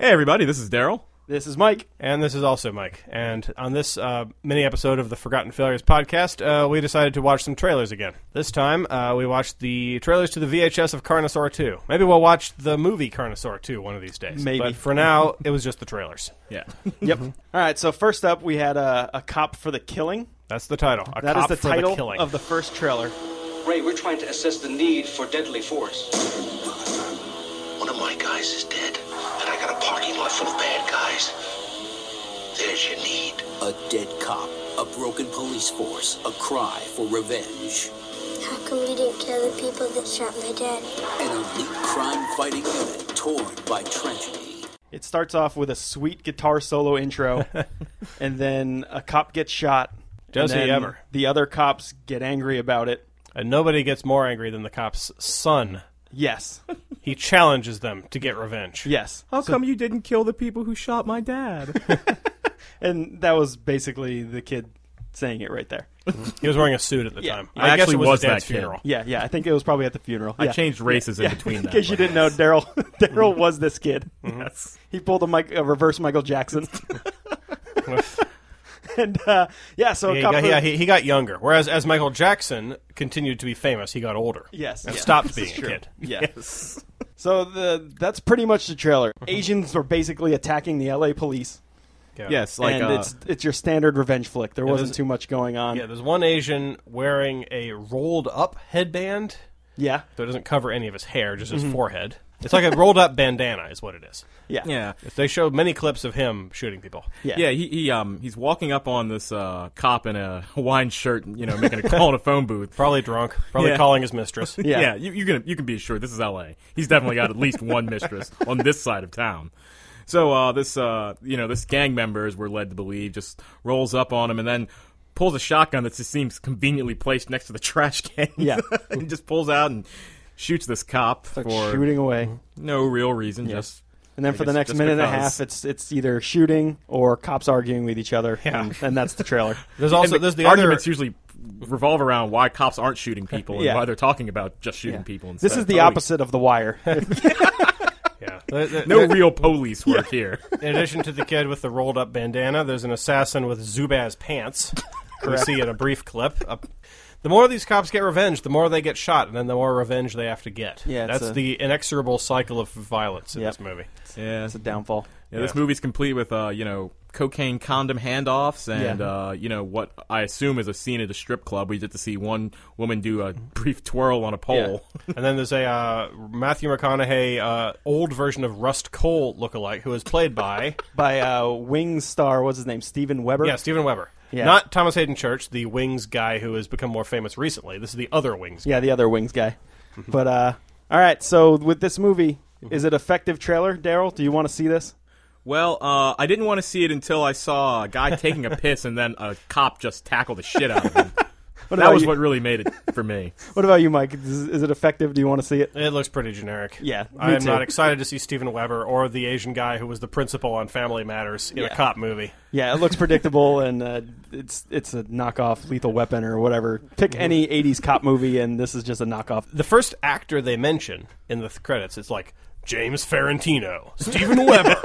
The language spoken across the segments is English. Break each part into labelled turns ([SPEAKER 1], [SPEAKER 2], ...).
[SPEAKER 1] Hey, everybody, this is Daryl.
[SPEAKER 2] This is Mike.
[SPEAKER 3] And this is also Mike. And on this mini episode of the Forgotten Failures podcast, we decided to watch some trailers again. This time, we watched the trailers to the VHS of Carnosaur 2. Maybe we'll watch the movie Carnosaur 2 one of these days.
[SPEAKER 2] Maybe.
[SPEAKER 3] But for now, it was just the trailers.
[SPEAKER 1] Yeah.
[SPEAKER 2] Yep. All right, so first up, we had a cop for the killing.
[SPEAKER 3] That's the title.
[SPEAKER 2] That is the title
[SPEAKER 3] killing.
[SPEAKER 2] of the first trailer.
[SPEAKER 4] Ray, we're trying to assess the need for deadly force.
[SPEAKER 5] One of my guys is dead, and I got a parking lot full of bad guys. There's your need.
[SPEAKER 6] A dead cop, a broken police force, a cry for revenge.
[SPEAKER 7] How come you didn't kill the people that shot my dad?
[SPEAKER 6] An elite crime-fighting unit torn by tragedy.
[SPEAKER 2] It starts off with a sweet guitar solo intro, and then a cop gets shot.
[SPEAKER 3] Does
[SPEAKER 2] and
[SPEAKER 3] he
[SPEAKER 2] then
[SPEAKER 3] ever?
[SPEAKER 2] The other cops get angry about it.
[SPEAKER 3] And nobody gets more angry than the cop's son.
[SPEAKER 2] Yes.
[SPEAKER 3] He challenges them to get revenge.
[SPEAKER 2] Yes.
[SPEAKER 1] How come you didn't kill the people who shot my dad?
[SPEAKER 2] And that was basically the kid saying it right there.
[SPEAKER 3] He was wearing a suit at the
[SPEAKER 2] Yeah.
[SPEAKER 3] time.
[SPEAKER 1] I
[SPEAKER 3] guess
[SPEAKER 1] actually
[SPEAKER 3] it was
[SPEAKER 1] was
[SPEAKER 3] his dad's
[SPEAKER 1] that kid.
[SPEAKER 3] funeral.
[SPEAKER 2] Yeah, I think it was probably at the funeral.
[SPEAKER 1] I
[SPEAKER 2] Yeah.
[SPEAKER 1] changed races in
[SPEAKER 2] Yeah.
[SPEAKER 1] between
[SPEAKER 2] In
[SPEAKER 1] that.
[SPEAKER 2] case you didn't know, Daryl was this kid.
[SPEAKER 1] Yes.
[SPEAKER 2] He pulled a reverse Michael Jackson. And, so a cop
[SPEAKER 3] He got younger. Whereas as Michael Jackson continued to be famous, he got older.
[SPEAKER 2] Yes.
[SPEAKER 3] And
[SPEAKER 2] yeah.
[SPEAKER 3] stopped
[SPEAKER 2] This
[SPEAKER 3] being
[SPEAKER 2] is
[SPEAKER 3] a
[SPEAKER 2] true.
[SPEAKER 3] kid.
[SPEAKER 2] Yeah.
[SPEAKER 1] Yes.
[SPEAKER 2] So that's pretty much the trailer. Asians were basically attacking the LA police.
[SPEAKER 3] Yeah.
[SPEAKER 1] Yes, like
[SPEAKER 2] And it's your standard revenge flick. There wasn't
[SPEAKER 3] there's-
[SPEAKER 2] too much going on.
[SPEAKER 3] Yeah, there's one Asian wearing a rolled-up headband,
[SPEAKER 2] Yeah.
[SPEAKER 3] so it doesn't cover any of his hair, just his forehead. It's like a rolled-up bandana is what it is.
[SPEAKER 2] Yeah.
[SPEAKER 1] yeah.
[SPEAKER 3] They show many clips of him shooting people.
[SPEAKER 2] Yeah.
[SPEAKER 1] Yeah, he's walking up on this cop in a Hawaiian shirt, making a call in a phone booth.
[SPEAKER 3] Probably drunk, probably
[SPEAKER 1] Yeah.
[SPEAKER 3] calling his mistress.
[SPEAKER 2] Yeah.
[SPEAKER 1] you can be assured this is L.A. He's definitely got at least one mistress on this side of town. So this gang member, as we're led to believe, just rolls up on him and then pulls a shotgun that just seems conveniently placed next to the trash can.
[SPEAKER 2] Yeah.
[SPEAKER 1] He just pulls out and shoots this cop
[SPEAKER 2] Starts
[SPEAKER 1] for
[SPEAKER 2] shooting away.
[SPEAKER 1] no real reason.
[SPEAKER 2] Yeah.
[SPEAKER 1] Just
[SPEAKER 2] And then
[SPEAKER 1] I
[SPEAKER 2] for the
[SPEAKER 1] guess
[SPEAKER 2] next
[SPEAKER 1] just
[SPEAKER 2] minute and a
[SPEAKER 1] because.
[SPEAKER 2] half, it's either shooting or cops arguing with each other.
[SPEAKER 3] Yeah.
[SPEAKER 2] And that's the trailer.
[SPEAKER 3] There's also there's the
[SPEAKER 1] arguments
[SPEAKER 3] other.
[SPEAKER 1] usually revolve around why cops aren't shooting people and
[SPEAKER 2] Yeah.
[SPEAKER 1] why they're talking about just shooting
[SPEAKER 2] Yeah.
[SPEAKER 1] people instead.
[SPEAKER 2] This is the
[SPEAKER 1] Totally-
[SPEAKER 2] opposite of The Wire.
[SPEAKER 3] Yeah.
[SPEAKER 1] No real police work here.
[SPEAKER 3] In addition to the kid with the rolled-up bandana, there's an assassin with Zubaz pants. We see in a brief clip. The more these cops get revenge, the more they get shot, and then the more revenge they have to get.
[SPEAKER 2] Yeah, it's
[SPEAKER 3] That's the inexorable cycle of violence in
[SPEAKER 2] Yep.
[SPEAKER 3] this movie.
[SPEAKER 1] Yeah,
[SPEAKER 2] It's a downfall.
[SPEAKER 1] yeah, this
[SPEAKER 3] Yeah.
[SPEAKER 1] movie's complete with cocaine condom handoffs and what I assume is a scene at a strip club. We get to see one woman do a brief twirl on a pole.
[SPEAKER 3] And then there's a Matthew McConaughey old version of Rust Cole lookalike who is played by
[SPEAKER 2] By Wings star, what's his name? Steven Weber?
[SPEAKER 3] Stephen Weber.
[SPEAKER 2] Yeah.
[SPEAKER 3] Not Thomas Hayden Church, the Wings guy who has become more famous recently. This is the other Wings guy.
[SPEAKER 2] Yeah, the other Wings guy. But, all right, so with this movie, is it effective trailer, Daryl? Do you want to see this?
[SPEAKER 1] Well, I didn't want to see it until I saw a guy taking a piss and then a cop just tackle the shit out of him. That
[SPEAKER 2] about
[SPEAKER 1] was
[SPEAKER 2] you?
[SPEAKER 1] what really made it for me.
[SPEAKER 2] What about you, Mike? Is it effective? Do you want to see it?
[SPEAKER 3] It looks pretty generic.
[SPEAKER 2] Yeah, me
[SPEAKER 3] I'm
[SPEAKER 2] too.
[SPEAKER 3] not excited to see Steven Weber or the Asian guy who was the principal on Family Matters in a cop movie.
[SPEAKER 2] Yeah, it looks predictable, and it's a knockoff Lethal Weapon or whatever. Pick any 80s cop movie, and this is just a knockoff.
[SPEAKER 3] The first actor they mention in the credits, it's like James Ferrantino, Steven Weber,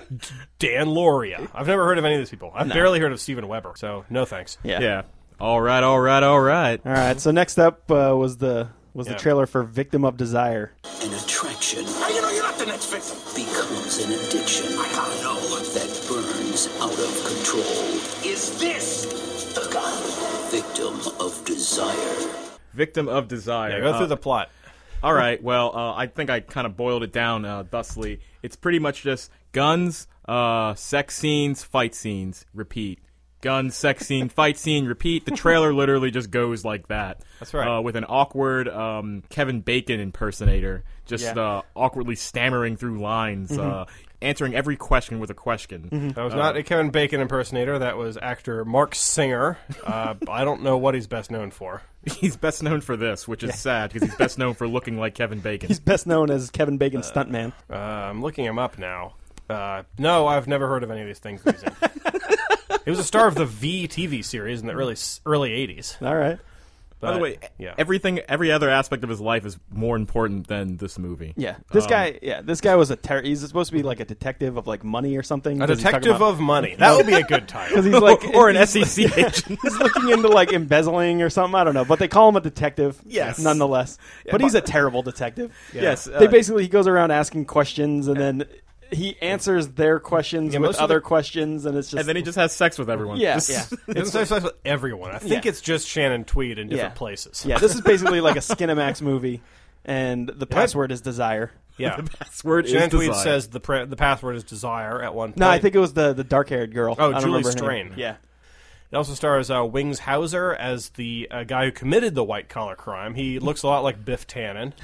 [SPEAKER 3] Dan Loria. I've never heard of any of these people. I've barely heard of Steven Weber, so no thanks.
[SPEAKER 1] Yeah. All right.
[SPEAKER 2] All right, so next up was the
[SPEAKER 3] Yeah.
[SPEAKER 2] trailer for Victim of Desire.
[SPEAKER 6] An attraction
[SPEAKER 5] How you know you're not the next victim?
[SPEAKER 6] becomes an addiction
[SPEAKER 5] I gotta know.
[SPEAKER 6] that burns out of control.
[SPEAKER 5] Is this the gun?
[SPEAKER 6] Victim of Desire.
[SPEAKER 1] Victim of Desire.
[SPEAKER 3] Yeah, go through the plot.
[SPEAKER 1] All right. Well, I think I kind of boiled it down thusly. It's pretty much just guns, sex scenes, fight scenes, repeat. Gun, sex scene, fight scene, repeat. The trailer literally just goes like that.
[SPEAKER 3] That's right.
[SPEAKER 1] With an awkward Kevin Bacon impersonator, just
[SPEAKER 2] Yeah.
[SPEAKER 1] awkwardly stammering through lines, answering every question with a question.
[SPEAKER 3] That was not a Kevin Bacon impersonator. That was actor Mark Singer. I don't know what he's best known for.
[SPEAKER 1] He's best known for this, which is sad because he's best known for looking like Kevin Bacon.
[SPEAKER 2] He's best known as Kevin Bacon stuntman.
[SPEAKER 3] I'm looking him up now. No, I've never heard of any of these things that he's in. He was a star of the V TV series in the early 80s.
[SPEAKER 2] All right.
[SPEAKER 1] By the way,
[SPEAKER 3] yeah.
[SPEAKER 1] every other aspect of his life is more important than this movie.
[SPEAKER 2] Yeah, this guy was he's supposed to be like a detective of like money or something.
[SPEAKER 3] A
[SPEAKER 2] 'cause he's talking
[SPEAKER 3] detective
[SPEAKER 2] about-
[SPEAKER 3] of money. That would be a good title.
[SPEAKER 2] Because he's like,
[SPEAKER 1] or an SEC agent.
[SPEAKER 2] he's looking into like embezzling or something. I don't know, but they call him a detective.
[SPEAKER 1] Yes.
[SPEAKER 2] nonetheless. But he's a terrible detective.
[SPEAKER 1] Yes,
[SPEAKER 2] He goes around asking questions and then he answers their questions with other questions, and it's just
[SPEAKER 1] and then he just has sex with everyone.
[SPEAKER 2] Yeah,
[SPEAKER 1] Just-
[SPEAKER 2] yeah.
[SPEAKER 3] It doesn't say sex with everyone. I think it's just Shannon Tweed in different places.
[SPEAKER 2] Yeah, this is basically like a Skinamax movie, and the password is desire.
[SPEAKER 3] Yeah.
[SPEAKER 1] The password
[SPEAKER 3] Shannon
[SPEAKER 1] is
[SPEAKER 3] Tweed
[SPEAKER 1] desire.
[SPEAKER 3] says the password is desire at one point.
[SPEAKER 2] No, I think it was the dark-haired girl.
[SPEAKER 3] Oh,
[SPEAKER 2] I don't
[SPEAKER 3] Julie
[SPEAKER 2] remember her
[SPEAKER 3] Strain.
[SPEAKER 2] name. Yeah.
[SPEAKER 3] It also stars Wings Hauser as the guy who committed the white-collar crime. He looks a lot like Biff Tannen.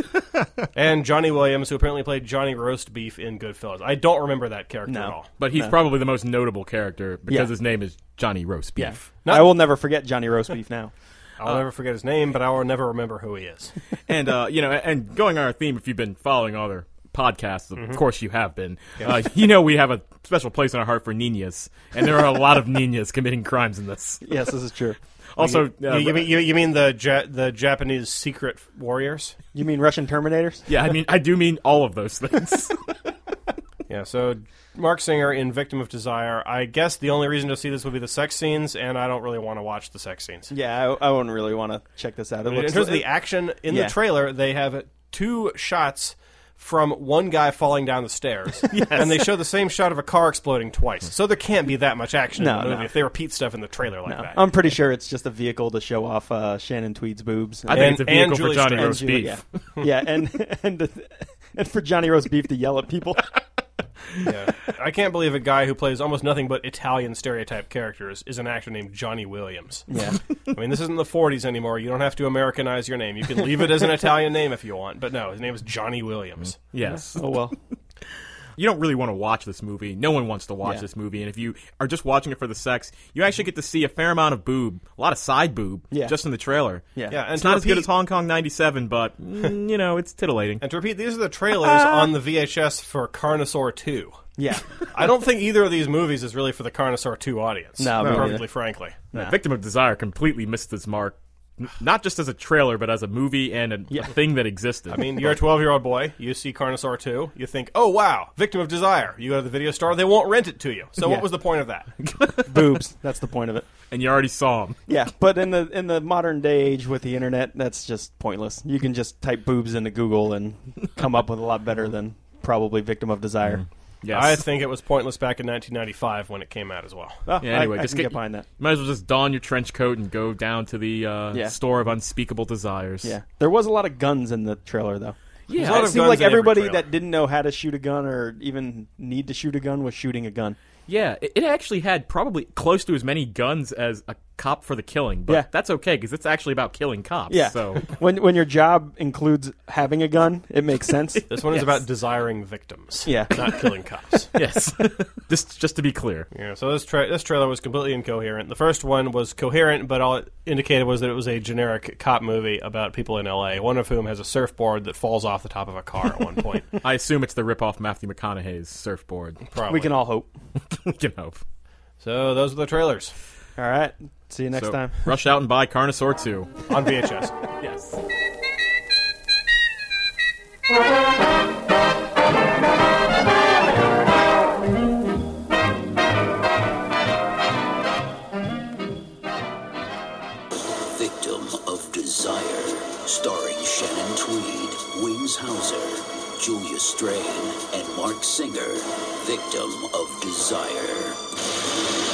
[SPEAKER 3] And Johnny Williams, who apparently played Johnny Roast Beef in Goodfellas. I don't remember that character at all.
[SPEAKER 1] But he's probably the most notable character because
[SPEAKER 2] Yeah.
[SPEAKER 1] his name is Johnny Roast
[SPEAKER 2] Yeah.
[SPEAKER 1] Beef.
[SPEAKER 2] I will never forget Johnny Roast Beef now.
[SPEAKER 3] I'll never forget his name, but I will never remember who he is.
[SPEAKER 1] And and going on our theme, if you've been following other podcasts, of course you have been. We have a special place in our heart for niñas, and there are a lot of niñas committing crimes in this.
[SPEAKER 2] Yes, this is true.
[SPEAKER 1] Also,
[SPEAKER 3] you mean the Japanese secret warriors?
[SPEAKER 2] You mean Russian Terminators?
[SPEAKER 1] yeah, I do mean all of those things.
[SPEAKER 3] Yeah, so Mark Singer in Victim of Desire. I guess the only reason to see this would be the sex scenes, and I don't really want to watch the sex scenes.
[SPEAKER 2] Yeah, I wouldn't really want to check this out. It
[SPEAKER 3] In
[SPEAKER 2] looks
[SPEAKER 3] terms of the action in the trailer, they have 2 shots from one guy falling down the stairs, and they show the same shot of a car exploding twice. So there can't be that much action in the movie if they repeat stuff in the trailer like that.
[SPEAKER 2] I'm pretty sure it's just a vehicle to show off Shannon Tweed's boobs.
[SPEAKER 1] I think it's a vehicle for
[SPEAKER 3] Julie
[SPEAKER 1] Johnny
[SPEAKER 3] Strain.
[SPEAKER 1] Roast Beef.
[SPEAKER 2] Yeah, and for Johnny Roast Beef to yell at people.
[SPEAKER 3] Yeah. I can't believe a guy who plays almost nothing but Italian stereotype characters is an actor named Johnny Williams.
[SPEAKER 2] Yeah.
[SPEAKER 3] I mean, this isn't the 40s anymore. You don't have to Americanize your name. You can leave it as an Italian name if you want. But no, his name is Johnny Williams.
[SPEAKER 1] Yes.
[SPEAKER 2] Oh, well.
[SPEAKER 1] You don't really want to watch this movie. No one wants to watch
[SPEAKER 2] Yeah.
[SPEAKER 1] this movie. And if you are just watching it for the sex, you actually get to see a fair amount of boob, a lot of side boob, just in the trailer.
[SPEAKER 2] Yeah.
[SPEAKER 3] Yeah, and
[SPEAKER 1] It's
[SPEAKER 3] to
[SPEAKER 1] not as good
[SPEAKER 3] repeat-
[SPEAKER 1] as Hong Kong 97, but, it's titillating.
[SPEAKER 3] And to repeat, these are the trailers on the VHS for Carnosaur 2.
[SPEAKER 2] Yeah.
[SPEAKER 3] I don't think either of these movies is really for the Carnosaur 2 audience.
[SPEAKER 2] No, me
[SPEAKER 3] perfectly
[SPEAKER 2] neither.
[SPEAKER 3] frankly.
[SPEAKER 1] Victim of Desire completely missed its mark, not just as a trailer, but as a movie and a thing that existed.
[SPEAKER 3] I mean, you're a 12-year-old boy. You see Carnosaur 2. You think, oh, wow, Victim of Desire. You go to the video store. They won't rent it to you. So what was the point of that?
[SPEAKER 2] Boobs. That's the point of it.
[SPEAKER 1] and you already saw them.
[SPEAKER 2] Yeah, but in the modern day age with the internet, that's just pointless. You can just type boobs into Google and come up with a lot better than probably Victim of Desire.
[SPEAKER 1] Yes.
[SPEAKER 3] I think it was pointless back in 1995 when it came out as well.
[SPEAKER 2] Well,
[SPEAKER 1] Yeah, anyway,
[SPEAKER 2] I
[SPEAKER 1] just
[SPEAKER 2] can get behind that.
[SPEAKER 1] Might as well just don your trench coat and go down to the store of unspeakable desires.
[SPEAKER 2] Yeah, there was a lot of guns in the trailer, though.
[SPEAKER 3] There's a lot
[SPEAKER 2] It
[SPEAKER 3] of
[SPEAKER 2] seemed
[SPEAKER 3] guns
[SPEAKER 2] like
[SPEAKER 3] in every
[SPEAKER 2] everybody
[SPEAKER 3] trailer.
[SPEAKER 2] that didn't know how to shoot a gun or even need to shoot a gun was shooting a gun.
[SPEAKER 1] Yeah, it actually had probably close to as many guns as a cop for the killing, but
[SPEAKER 2] Yeah.
[SPEAKER 1] that's okay because it's actually about killing cops.
[SPEAKER 2] Yeah,
[SPEAKER 1] So
[SPEAKER 2] when your job includes having a gun, it makes sense.
[SPEAKER 3] This one is
[SPEAKER 1] Yes.
[SPEAKER 3] about desiring victims,
[SPEAKER 2] Yeah.
[SPEAKER 3] not killing cops.
[SPEAKER 1] yes, just to be clear.
[SPEAKER 3] Yeah, so this trailer was completely incoherent. The first one was coherent, but all it indicated was that it was a generic cop movie about people in L.A., one of whom has a surfboard that falls off the top of a car at one point.
[SPEAKER 1] I assume it's the ripoff Matthew McConaughey's surfboard.
[SPEAKER 3] Probably.
[SPEAKER 2] We can all hope.
[SPEAKER 1] We can hope.
[SPEAKER 3] So those are the trailers
[SPEAKER 2] All right. See you next
[SPEAKER 1] So,
[SPEAKER 2] time.
[SPEAKER 1] rush out and buy Carnosaur 2.
[SPEAKER 3] on VHS.
[SPEAKER 1] Yes.
[SPEAKER 6] Victim of Desire, starring Shannon Tweed, Wings Hauser, Julia Strain, and Mark Singer. Victim of Desire.